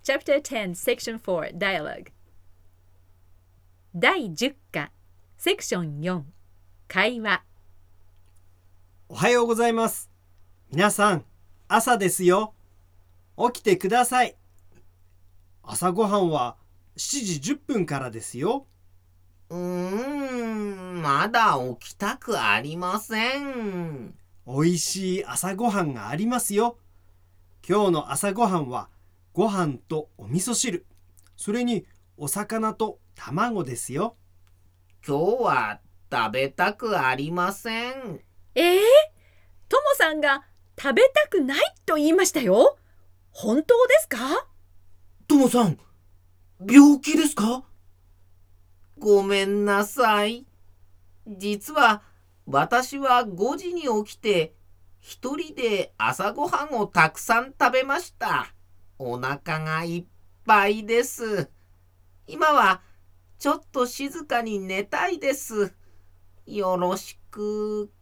Chapter 10, Section 4, Dialogue 第10課、セクション4、会話。 おはようございます。皆さん、朝ですよ。起きてください。朝ごはんは7時10分からですよ。 まだ起きたくありません。 おいしい朝ごはんがありますよ。今日の朝ごはんはご飯とお味噌汁、それにお魚と卵ですよ。 今日は食べたくありません。 トモさんが食べたくないと言いましたよ。本当ですか？ トモさん、病気ですか？ごめんなさい。実は私は5時に起きて一人で朝ごはんをたくさん食べました。お腹がいっぱいです。今はちょっと静かに寝たいです。よろしく。